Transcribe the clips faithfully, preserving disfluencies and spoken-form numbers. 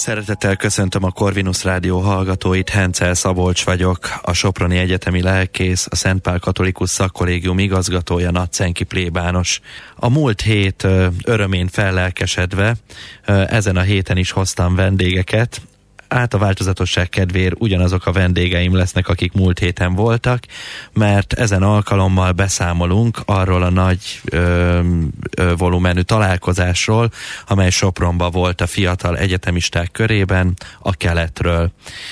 Szeretettel köszöntöm a Corvinus Rádió hallgatóit, Hencel Szabolcs vagyok, a soproni egyetemi lelkész, a Szent Pál Katolikus Szakkollégium igazgatója, Nagycenki plébános. A múlt hét örömén fellelkesedve ezen a héten is hoztam vendégeket. Át a változatosság kedvéért ugyanazok a vendégeim lesznek, akik múlt héten voltak, mert ezen alkalommal beszámolunk arról a nagy ö, ö, volumenű találkozásról, amely Sopronban volt a fiatal egyetemisták körében, a Keletről.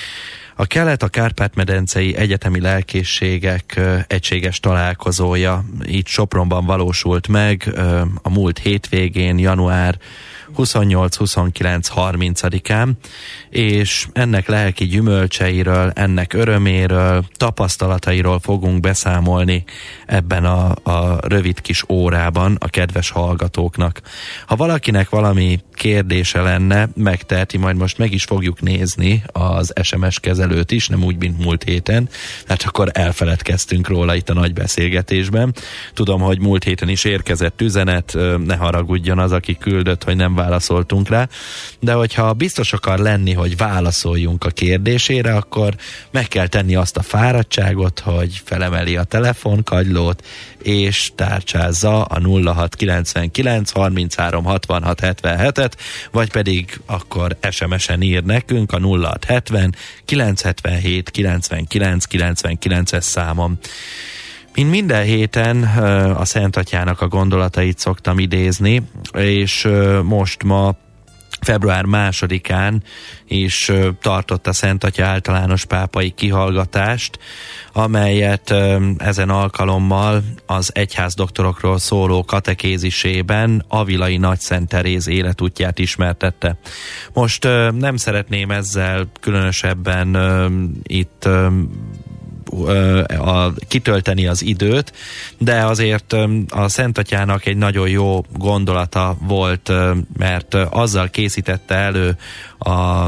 A Kelet a Kárpát-medencei egyetemi lelkészségek ö, egységes találkozója itt Sopronban valósult meg ö, a múlt hétvégén, január huszonnyolc, huszonkilenc, harmincadikán, és ennek lelki gyümölcseiről, ennek öröméről, tapasztalatairól fogunk beszámolni ebben a, a rövid kis órában a kedves hallgatóknak. Ha valakinek valami kérdése lenne, megteheti, majd most meg is fogjuk nézni az es em es kezelőt is, nem úgy, mint múlt héten, hát akkor elfeledkeztünk róla itt a nagy beszélgetésben. Tudom, hogy múlt héten is érkezett üzenet, ne haragudjon az, aki küldött, hogy nem válaszoltunk rá, de hogyha biztos akar lenni, hogy válaszoljunk a kérdésére, akkor meg kell tenni azt a fáradtságot, hogy felemeli a telefonkagylót, és tárcsázza a nulla hat kilencvenkilenc harminchárom hatvanhat hetvenhetet, vagy pedig akkor es em es-en ír nekünk a nulla hat hetven kilencszázhetvenhét kilencvenkilenc kilencvenkilences számon. Mint minden héten a Szent Atyának a gondolatait szoktam idézni, és most ma február másodikán is tartott a Szent Atya általános pápai kihallgatást, amelyet ezen alkalommal az egyházdoktorokról szóló katekézisében Avilai Nagyszent Teréz életútját ismertette. Most nem szeretném ezzel különösebben itt A, kitölteni az időt, de azért a Szent Atyának egy nagyon jó gondolata volt, mert azzal készítette elő a,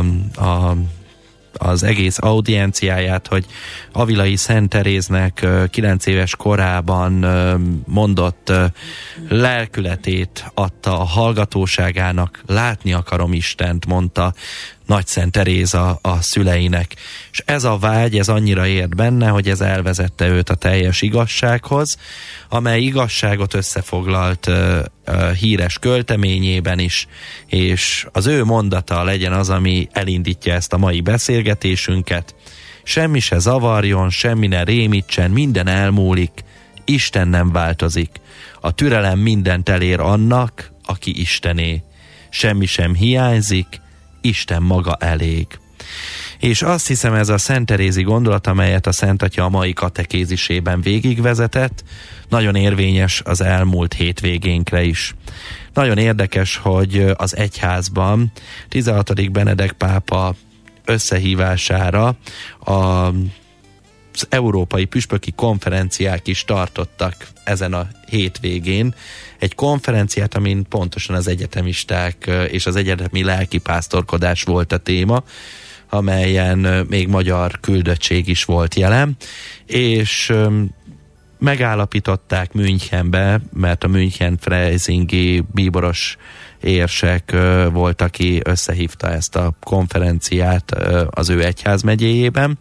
a az egész audienciáját, hogy Avilai Szent Teréznek kilenc éves korában mondott lelkületét adta a hallgatóságának, látni akarom Istent, mondta Nagyszent Teréza a szüleinek. És ez a vágy, ez annyira ért benne, hogy ez elvezette őt a teljes igazsághoz, amely igazságot összefoglalt uh, uh, híres költeményében is, és az ő mondata legyen az, ami elindítja ezt a mai beszélgetésünket. Semmi se zavarjon, semmi ne rémítsen, minden elmúlik, Isten nem változik. A türelem mindent elér annak, aki Istené. Semmi sem hiányzik, Isten maga elég. És azt hiszem, ez a Szent Terézi gondolat, amelyet a Szent Atya a mai katekézisében végigvezetett, nagyon érvényes az elmúlt hétvégénkre is. Nagyon érdekes, hogy az egyházban tizenhatodik Benedek pápa összehívására a az európai püspöki konferenciák is tartottak ezen a hétvégén. Egy konferenciát, amin pontosan az egyetemisták és az egyetemi lelkipásztorkodás volt a téma, amelyen még magyar küldöttség is volt jelen, és megállapították Münchenbe, mert a München-Freisingi bíboros érsek volt, aki összehívta ezt a konferenciát az ő egyházmegyéjében,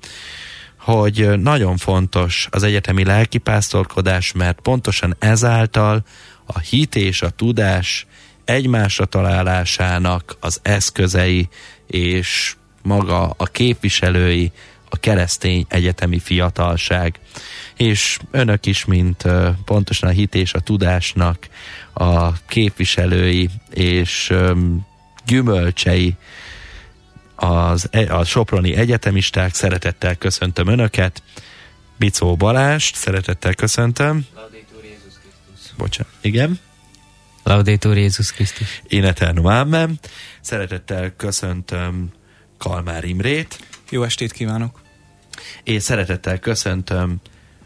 hogy nagyon fontos az egyetemi lelkipásztorkodás, mert pontosan ezáltal a hit és a tudás egymásra találásának az eszközei és maga a képviselői a keresztény egyetemi fiatalság. És önök is, mint pontosan a hit és a tudásnak a képviselői és gyümölcsei, Az, a soproni egyetemisták, szeretettel köszöntöm önöket. Bicó Balást, szeretettel köszöntöm. Laudetur Jézus Krisztus. Bocsánat, igen. Laudetur Jézus Krisztus. In eternum amen. Szeretettel köszöntöm Kalmár Imrét. Jó estét kívánok. És szeretettel köszöntöm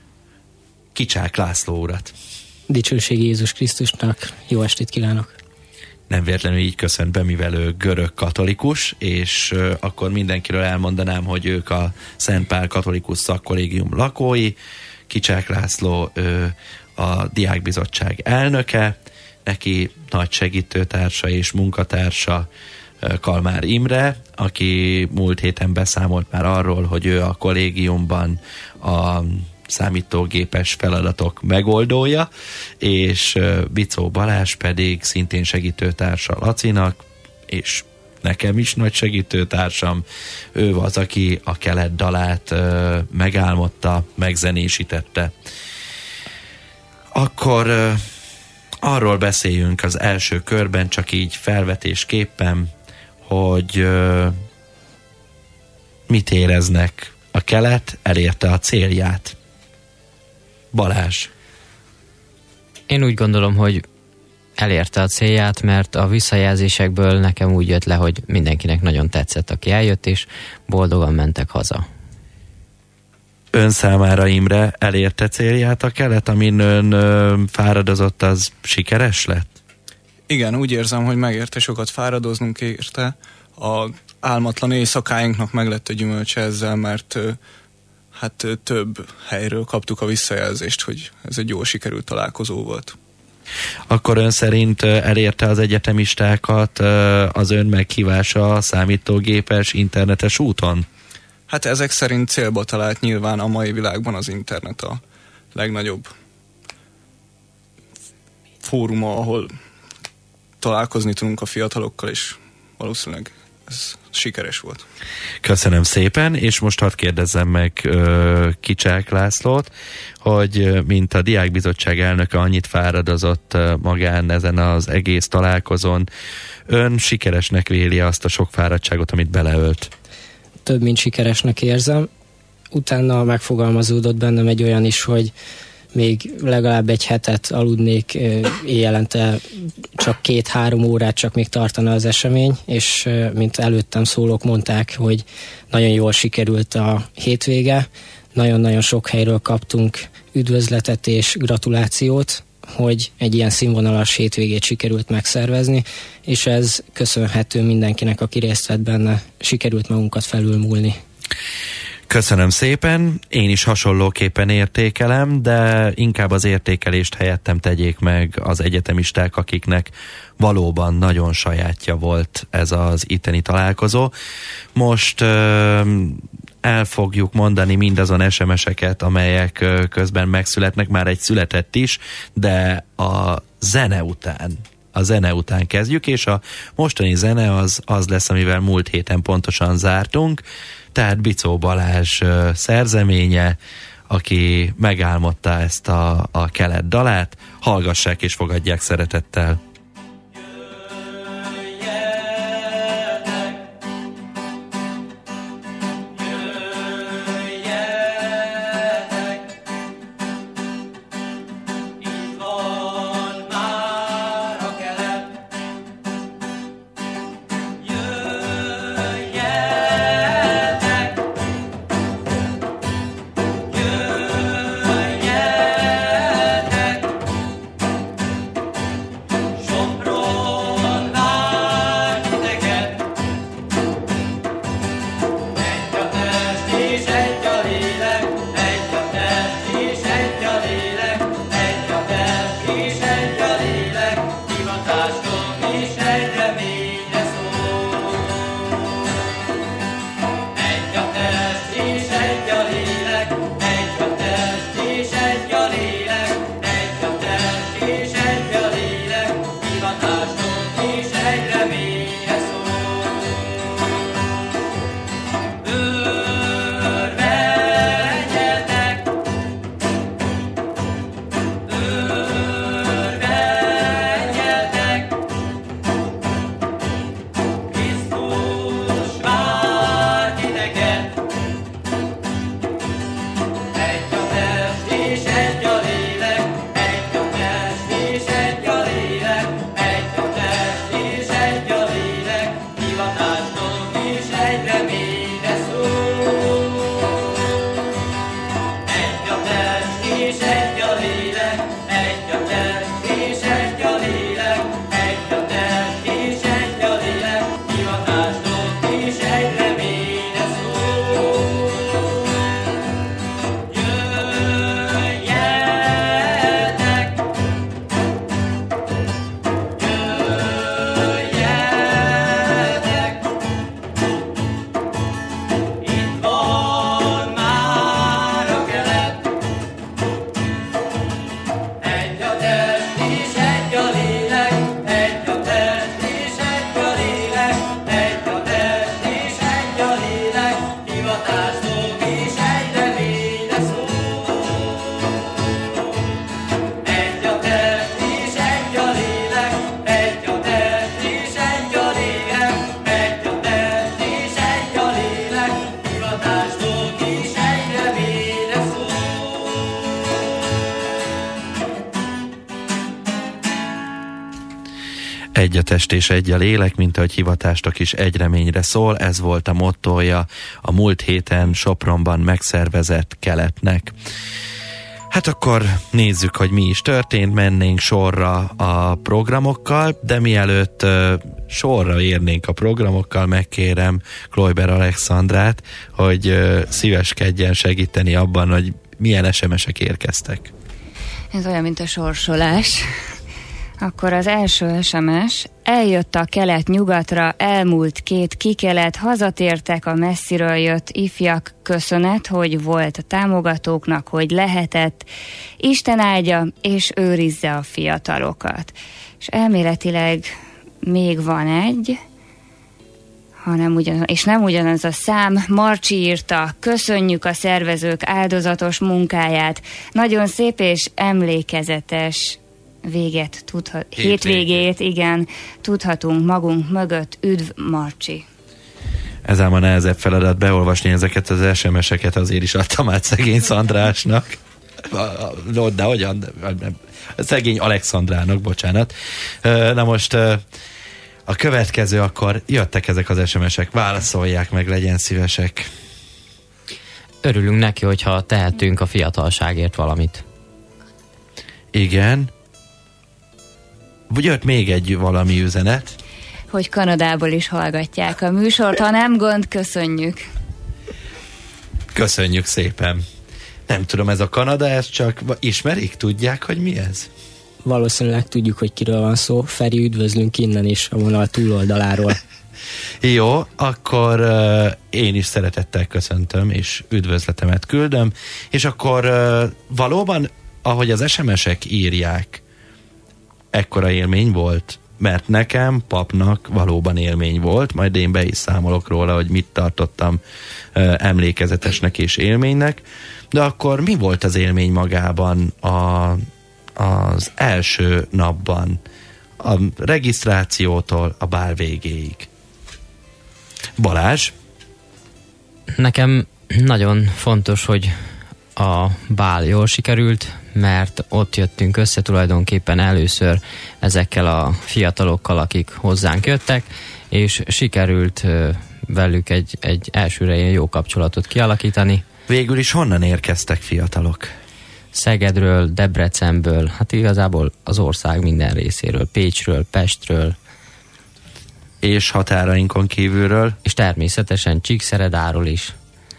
Kicsák László urat. Dicsőség Jézus Krisztusnak. Jó estét kívánok. Nem véletlenül így köszönt be, mivel ő görög katolikus, és uh, akkor mindenkiről elmondanám, hogy ők a Szent Pál Katolikus Szakkollégium lakói. Kicsák László ő a diákbizottság elnöke, neki nagy segítőtársa és munkatársa Kalmár Imre, aki múlt héten beszámolt már arról, hogy ő a kollégiumban a számítógépes feladatok megoldója, és Bicó Balázs pedig szintén segítőtársa Lacinak, és nekem is nagy segítőtársam. Ő az, aki a Kelet dalát megálmodta, megzenésítette. Akkor arról beszéljünk az első körben, csak így felvetésképpen, hogy mit éreznek. A Kelet elérte a célját. Balázs. Én úgy gondolom, hogy elérte a célját, mert a visszajelzésekből nekem úgy jött le, hogy mindenkinek nagyon tetszett, aki eljött, és boldogan mentek haza. Ön számára, Imre, elérte célját a Kelet, amin ön ö, fáradozott, az sikeres lett? Igen, úgy érzem, hogy megérte, sokat fáradoznunk érte. A álmatlan éjszakáinknak meglett a gyümölcse ezzel, mert ö, hát ö, több helyről kaptuk a visszajelzést, hogy ez egy jól sikerült találkozó volt. Akkor ön szerint elérte az egyetemistákat az ön meghívása a számítógépes, internetes úton? Hát ezek szerint célba talált, nyilván a mai világban az internet a legnagyobb fóruma, ahol találkozni tudunk a fiatalokkal, és valószínűleg ez sikeres volt. Köszönöm szépen, és most hadd kérdezzem meg uh, Kicsák Lászlót, hogy mint a Diákbizottság elnöke annyit fáradozott uh, magán ezen az egész találkozón, ön sikeresnek véli azt a sok fáradtságot, amit beleölt? Több, mint sikeresnek érzem. Utána megfogalmazódott bennem egy olyan is, hogy még legalább egy hetet aludnék, éjjelente csak két-három órát csak még tartana az esemény, és mint előttem szólók mondták, hogy nagyon jól sikerült a hétvége, nagyon-nagyon sok helyről kaptunk üdvözletet és gratulációt, hogy egy ilyen színvonalas hétvégét sikerült megszervezni, és ez köszönhető mindenkinek, aki részt vett benne, sikerült magunkat felülmúlni. Köszönöm szépen, én is hasonlóképpen értékelem, de inkább az értékelést helyettem tegyék meg az egyetemisták, akiknek valóban nagyon sajátja volt ez az itteni találkozó. Most uh, el fogjuk mondani mindazon es em es-eket, amelyek uh, közben megszületnek, már egy született is, de a zene után a zene után kezdjük, és a mostani zene az, az lesz, amivel múlt héten pontosan zártunk, tehát Bicó Balázs uh, szerzeménye, aki megálmodta ezt a, a Kelet dalát. Hallgassák és fogadják szeretettel. Jöjjetek, Egy a test és egy a lélek, mint ahogy hivatástok is egy reményre szól, ez volt a mottója a múlt héten Sopronban megszervezett keletnek. Hát akkor nézzük, hogy mi is történt, mennénk sorra a programokkal, de mielőtt uh, sorra érnénk a programokkal, megkérem Kloiber Alexandrát, hogy uh, szíveskedjen segíteni abban, hogy milyen es em esek érkeztek. Ez olyan, mint a sorsolás. Akkor az első es em es: eljött a kelet-nyugatra, elmúlt két kikelet, hazatértek a messziről jött ifjak, köszönet, hogy volt a támogatóknak, hogy lehetett, Isten áldja és őrizze a fiatalokat. És elméletileg még van egy, hanem ugyan, és nem ugyanaz a szám. Marcsi írta: köszönjük a szervezők áldozatos munkáját, nagyon szép és emlékezetes véget tudhat, hétvégét, igen, tudhatunk magunk mögött. Üdv, Marcsi! Ez ám a nehezebb feladat, beolvasni ezeket az es em eseket, azért is adtam át szegény Szandrásnak. De hogyan? Szegény Alexandrának, bocsánat. Na most a következő, akkor jöttek ezek az es em esek, válaszolják meg, legyen szívesek. Örülünk neki, hogyha tehetünk a fiatalságért valamit. Igen. Jött még egy valami üzenet. Hogy Kanadából is hallgatják a műsort, ha nem gond, köszönjük. Köszönjük szépen. Nem tudom, ez a Kanada, ez csak ismerik, tudják, hogy mi ez? Valószínűleg tudjuk, hogy kiről van szó. Feri, üdvözlünk innen is, a vonal túloldaláról. Jó, akkor uh, én is szeretettel köszöntöm, és üdvözletemet küldöm, és akkor uh, valóban, ahogy az es em esek írják, ekkora élmény volt, mert nekem, papnak valóban élmény volt, majd én be is számolok róla, hogy mit tartottam uh, emlékezetesnek és élménynek, de akkor mi volt az élmény magában a, az első napban, a regisztrációtól a bál végéig? Balázs? Nekem nagyon fontos, hogy a bál jól sikerült, mert ott jöttünk össze tulajdonképpen először ezekkel a fiatalokkal, akik hozzánk jöttek, és sikerült velük egy, egy elsőre ilyen jó kapcsolatot kialakítani. Végül is honnan érkeztek fiatalok? Szegedről, Debrecenből, hát igazából az ország minden részéről, Pécsről, Pestről. És határainkon kívülről? És természetesen Csíkszeredáról is.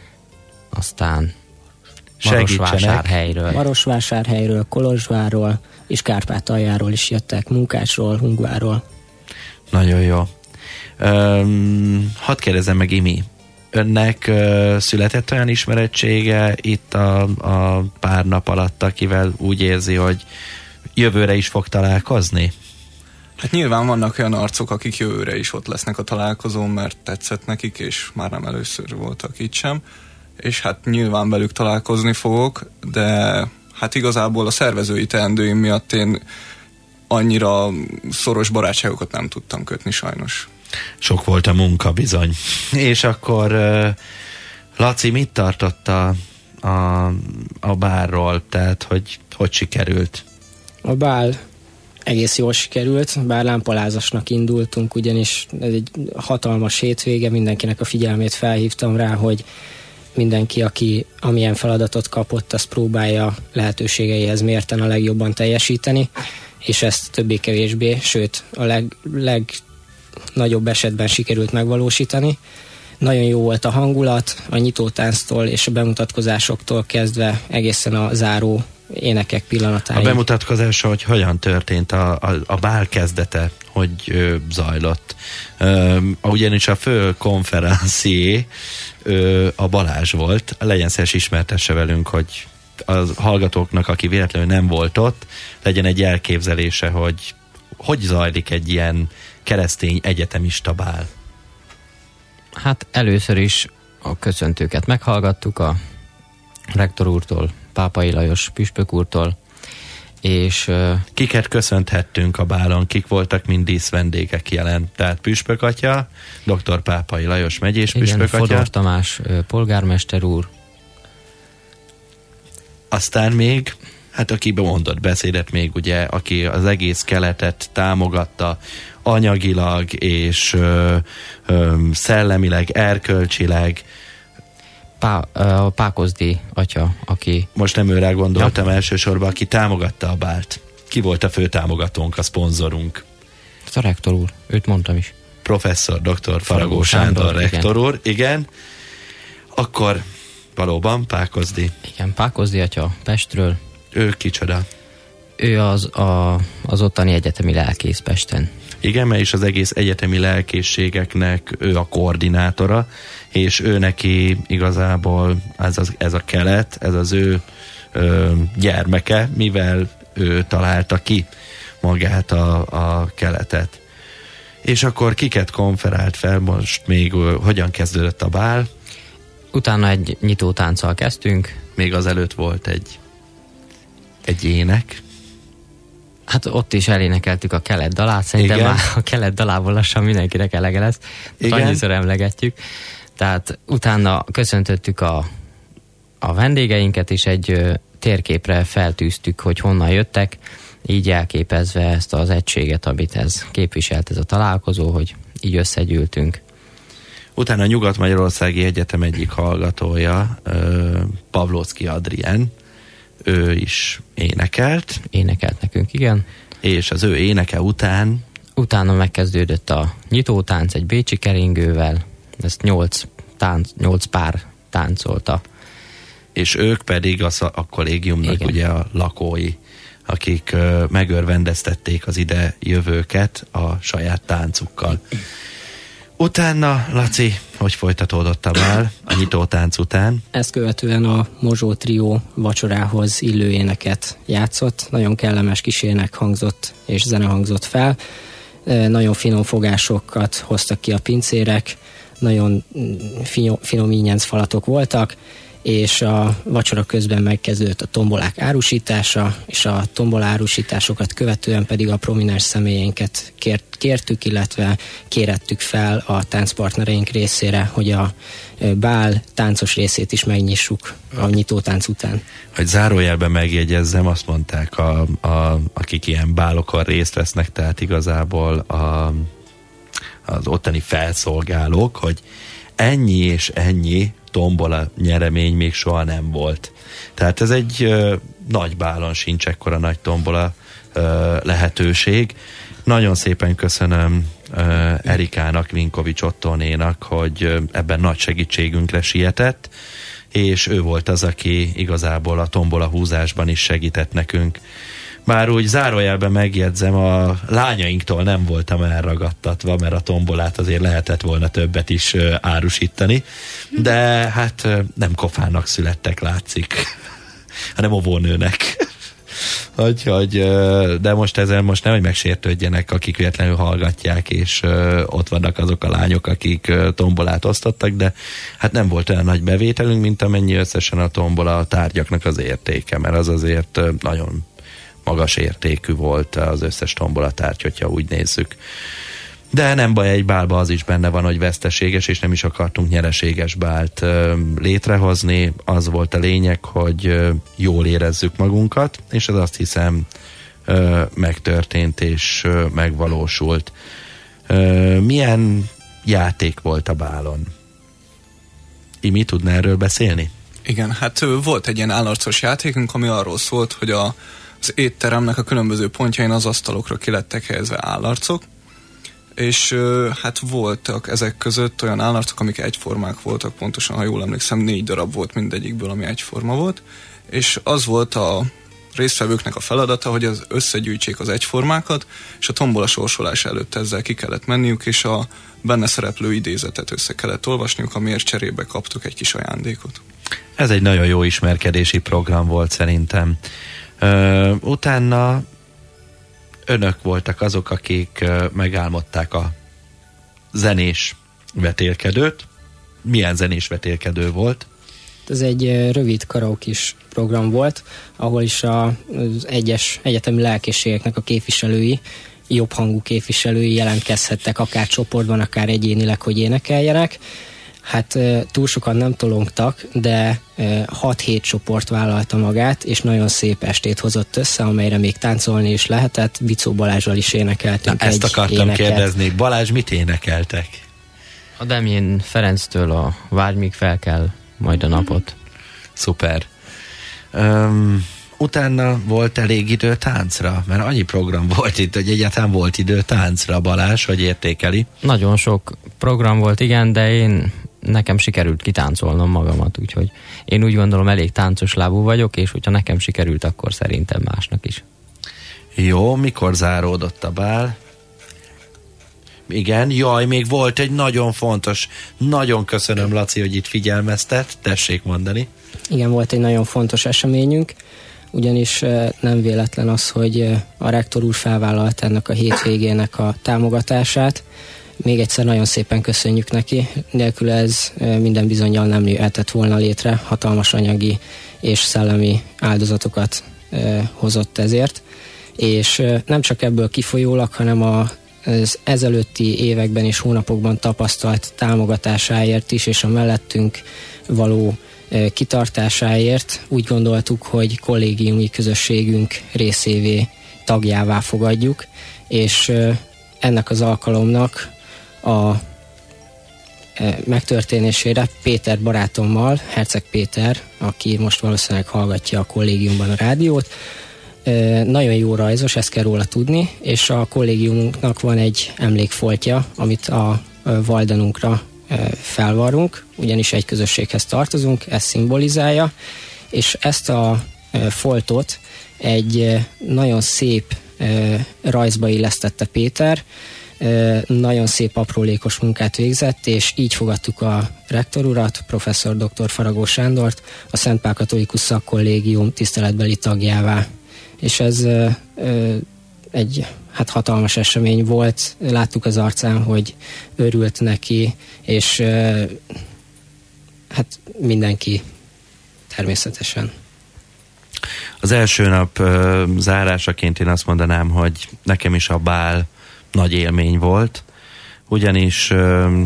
Aztán Marosvásárhelyről. Marosvásárhelyről, Kolozsvárról és Kárpátaljáról is jöttek, Munkácsról, Hungváról. Nagyon jó. Um, hadd kérdezem meg, Imi, önnek uh, született olyan ismerettsége itt a, a pár nap alatt, akivel úgy érzi, hogy jövőre is fog találkozni? Hát nyilván vannak olyan arcok, akik jövőre is ott lesznek a találkozón, mert tetszett nekik, és már nem először voltak itt sem. És hát nyilván velük találkozni fogok, de hát igazából a szervezői teendőim miatt én annyira szoros barátságokat nem tudtam kötni sajnos. Sok volt a munka bizony. És akkor uh, Laci, mit tartott a, a, a bálról? Tehát, hogy hogy sikerült? A bál egész jól sikerült, bár lámpalázasnak indultunk, ugyanis ez egy hatalmas hétvége, mindenkinek a figyelmét felhívtam rá, hogy mindenki, aki amilyen feladatot kapott, azt próbálja lehetőségeihez mérten a legjobban teljesíteni, és ezt többé-kevésbé, sőt a leg, legnagyobb esetben sikerült megvalósítani. Nagyon jó volt a hangulat, a nyitótánctól és a bemutatkozásoktól kezdve egészen a záró énekek pillanatáig. A bemutatkozása, hogy hogyan történt a, a, a bál kezdete, hogy ö, zajlott. Ö, ugyanis a fő konferencié ö, a Balázs volt. Legyen szíves, ismertesse velünk, hogy a hallgatóknak, aki véletlenül nem volt ott, legyen egy elképzelése, hogy hogy zajlik egy ilyen keresztény egyetemista bál. Hát először is a köszöntőket meghallgattuk a rektor úrtól, Pápai Lajos püspök úrtól, és... Kiket köszönthettünk a bálon, kik voltak mind díszvendégek jelen? Tehát püspök atya, dr. Pápai Lajos megyés püspök atya. Fodor Tamás polgármester úr. Aztán még hát aki mondott beszédet még, ugye, aki az egész keletet támogatta anyagilag és ö, ö, szellemileg, erkölcsileg. Pá, a Pákozdi atya, aki... Most nem őre gondoltam ja. elsősorban, aki támogatta a bált. Ki volt a fő támogatónk, a szponzorunk? A rektor úr, őt mondtam is. Professzor doktor Faragó Sándor, Sándor rektor igen. úr, igen. Akkor valóban Pákozdi. Igen, Pákozdi atya Pestről. Ő kicsoda? Ő az, a, az ottani egyetemi lelkész Pesten. Igen, mert is az egész egyetemi lelkészségeknek ő a koordinátora, és ő neki igazából ez, az, ez a kelet, ez az ő ö, gyermeke, mivel ő találta ki magát a, a keletet. És akkor kiket konferált fel most még, hogyan kezdődött a bál? Utána egy nyitótánccal kezdtünk. Még azelőtt volt egy, egy ének. Hát ott is elénekeltük a kelet dalát, szerintem igen. Már a kelet dalából lassan mindenkinek elege lesz. Annyiszor emlegetjük. Tehát utána köszöntöttük a, a vendégeinket, és egy ö, térképre feltűztük, hogy honnan jöttek, így elképezve ezt az egységet, amit ez képviselt ez a találkozó, hogy így összegyűltünk. Utána a Nyugat-Magyarországi Egyetem egyik hallgatója, ö, Pavlóczky Adrien, ő is énekelt. Énekelt nekünk, igen. És az ő éneke után... Utána megkezdődött a nyitótánc egy bécsi keringővel, ezt nyolc, tánc, nyolc pár táncolta. És ők pedig az a, a kollégiumnak igen. ugye a lakói, akik ö, megörvendeztették az ide jövőket a saját táncukkal. Utána, Laci, hogy folytatódott a bál a nyitótánc után? Ezt követően a Mozsó trió vacsorához illő éneket játszott. Nagyon kellemes kis ének hangzott és zene hangzott fel. Nagyon finom fogásokat hoztak ki a pincérek, nagyon finom, finom ínyenc falatok voltak, és a vacsora közben megkezdődött a tombolák árusítása, és a tombola árusításokat követően pedig a prominens személyénket kért, kértük, illetve kérettük fel a táncpartnereink részére, hogy a bál táncos részét is megnyissuk a nyitótánc után. Hogy zárójelben megjegyezzem, azt mondták, a, a, akik ilyen bálokon részt vesznek, tehát igazából a, az ottani felszolgálók, hogy ennyi és ennyi tombola nyeremény még soha nem volt. Tehát ez egy ö, nagy bálon sincs ekkora nagy tombola ö, lehetőség. Nagyon szépen köszönöm ö, Erikának, Vinkovics Ottónénak, hogy ö, ebben nagy segítségünkre sietett, és ő volt az, aki igazából a tombola húzásban is segített nekünk. Bár úgy zárójelben megjegyzem, a lányainktól nem voltam elragadtatva, mert a tombolát azért lehetett volna többet is uh, árusítani, de hát uh, nem kofának születtek, látszik, hanem óvónőnek. hogy, hogy, uh, de most ezen most nem, hogy megsértődjenek, akik véletlenül hallgatják, és uh, ott vannak azok a lányok, akik uh, tombolát osztottak, de hát nem volt olyan nagy bevételünk, mint amennyi összesen a tombola tárgyaknak az értéke, mert az azért uh, nagyon magas értékű volt az összes tombolatárgy, hogyha úgy nézzük. De nem baj, egy bálba az is benne van, hogy veszteséges, és nem is akartunk nyereséges bált ö, létrehozni. Az volt a lényeg, hogy ö, jól érezzük magunkat, és ez azt hiszem ö, megtörtént és ö, megvalósult. Ö, milyen játék volt a bálon? Imi, tudná erről beszélni? Igen, hát volt egy ilyen állarcos játékunk, ami arról szólt, hogy a az étteremnek a különböző pontjain az asztalokra ki lettek helyezve állarcok, és hát voltak ezek között olyan állarcok, amik egyformák voltak, pontosan, ha jól emlékszem, négy darab volt mindegyikből, ami egyforma volt, és az volt a résztvevőknek a feladata, hogy az összegyűjtsék az egyformákat, és a tombola sorsolás előtt ezzel ki kellett menniük, és a benne szereplő idézetet össze kellett olvasniuk, amiért cserébe kaptuk egy kis ajándékot. Ez egy nagyon jó ismerkedési program volt szerintem. Uh, utána önök voltak azok, akik uh, megálmodták a zenés vetélkedőt. Milyen zenés vetélkedő volt? Ez egy uh, rövid karaokis program volt, ahol is a, az egyes egyetemi lelkészségeknek a képviselői, jobb hangú képviselői jelentkezhettek akár csoportban, akár egyénileg, hogy énekeljenek. Hát túl sokan nem tolongtak, de hat-hét csoport vállalta magát, és nagyon szép estét hozott össze, amelyre még táncolni is lehetett. Bicó Balázsral is énekeltünk. Na, ezt akartam éneket. kérdezni. Balázs, mit énekeltek? A Demjén Ferenctől a Várj, míg fel kell majd a napot. Szuper. Um, utána volt elég idő táncra? Mert annyi program volt itt, hogy egyáltalán volt idő táncra. Balázs, hogy értékeli? Nagyon sok program volt, igen, de én nekem sikerült kitáncolnom magamat, úgyhogy én úgy gondolom, elég táncos lábú vagyok, és hogyha nekem sikerült, akkor szerintem másnak is. Jó, mikor záródott a bál? Igen, jaj, még volt egy nagyon fontos, nagyon köszönöm, Laci, hogy itt figyelmeztet, tessék mondani. Igen, volt egy nagyon fontos eseményünk, ugyanis nem véletlen az, hogy a rektor úr felvállalt ennek a hétvégének a támogatását. Még egyszer nagyon szépen köszönjük neki, nélkül ez minden bizonnyal nem jöhetett volna létre, hatalmas anyagi és szellemi áldozatokat hozott ezért, és nem csak ebből kifolyólag, hanem a az ezelőtti években és hónapokban tapasztalt támogatásáért is, és a mellettünk való kitartásáért úgy gondoltuk, hogy kollégiumi közösségünk részévé, tagjává fogadjuk, és ennek az alkalomnak a megtörténésére Péter barátommal, Herceg Péter, aki most valószínűleg hallgatja a kollégiumban a rádiót, nagyon jó rajzos, ezt kell róla tudni, és a kollégiumunknak van egy emlékfoltja, amit a Valdenunkra felvarrunk, ugyanis egy közösséghez tartozunk, ez szimbolizálja, és ezt a foltot egy nagyon szép rajzba illesztette Péter, nagyon szép aprólékos munkát végzett, és így fogadtuk a rektor urat, professzor dr. Faragó Sándort, a Szent Pál Katolikus Szakkollégium tiszteletbeli tagjává. És ez ö, ö, egy hát hatalmas esemény volt. Láttuk az arcán, hogy örült neki, és ö, hát mindenki természetesen. Az első nap ö, zárásaként én azt mondanám, hogy nekem is a bál nagy élmény volt, ugyanis ö,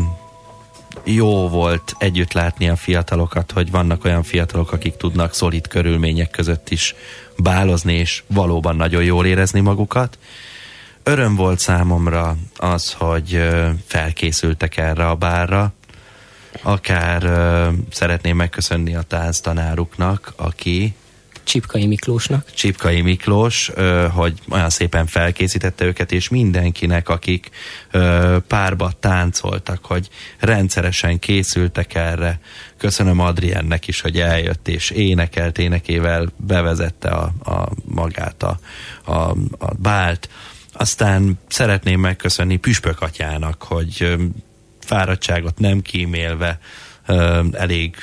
jó volt együtt látni a fiatalokat, hogy vannak olyan fiatalok, akik tudnak szolid körülmények között is bálozni, és valóban nagyon jól érezni magukat. Öröm volt számomra az, hogy felkészültek erre a bálra. Akár szeretném megköszönni a tánctanáruknak, aki... Csipkai Miklósnak. Csipkai Miklós, hogy olyan szépen felkészítette őket, és mindenkinek, akik párba táncoltak, hogy rendszeresen készültek erre. Köszönöm Adriennek is, hogy eljött, és énekelt, énekével bevezette a, a magát a, a, a bált. Aztán szeretném megköszönni Püspök atyának, hogy fáradtságot nem kímélve elég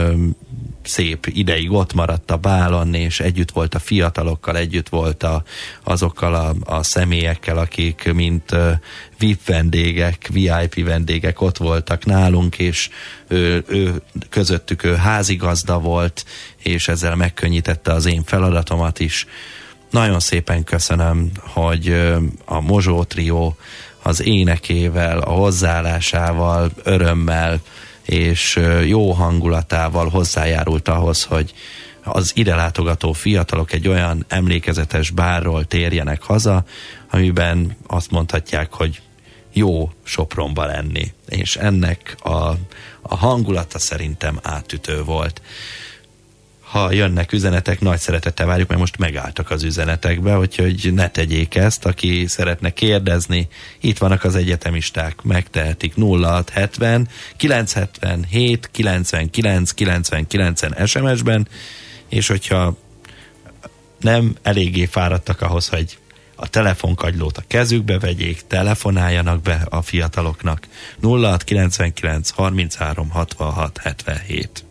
szép ideig ott maradt a bálon, és együtt volt a fiatalokkal, együtt volt a, azokkal a, a személyekkel, akik mint uh, vé i pé vendégek, vé i pé vendégek ott voltak nálunk, és ő, ő, közöttük ő házigazda volt, és ezzel megkönnyítette az én feladatomat is. Nagyon szépen köszönöm, hogy uh, a Mozsó Trió az énekével, a hozzáállásával, örömmel és jó hangulatával hozzájárult ahhoz, hogy az ide látogató fiatalok egy olyan emlékezetes bálról térjenek haza, amiben azt mondhatják, hogy jó Sopronba lenni. És ennek a, a hangulata szerintem átütő volt. Ha jönnek üzenetek, nagy szeretettel várjuk, mert most megálltak az üzenetekbe, úgyhogy ne tegyék ezt, aki szeretne kérdezni. Itt vannak az egyetemisták, megtehetik nulla hat hetven kilencszázhetvenhét kilencvenkilenc kilencvenkilenc es em es-ben, és hogyha nem eléggé fáradtak ahhoz, hogy a telefonkagylót a kezükbe vegyék, telefonáljanak be a fiataloknak. nulla hat kilencvenkilenc harminchárom hatvanhat hetvenhét.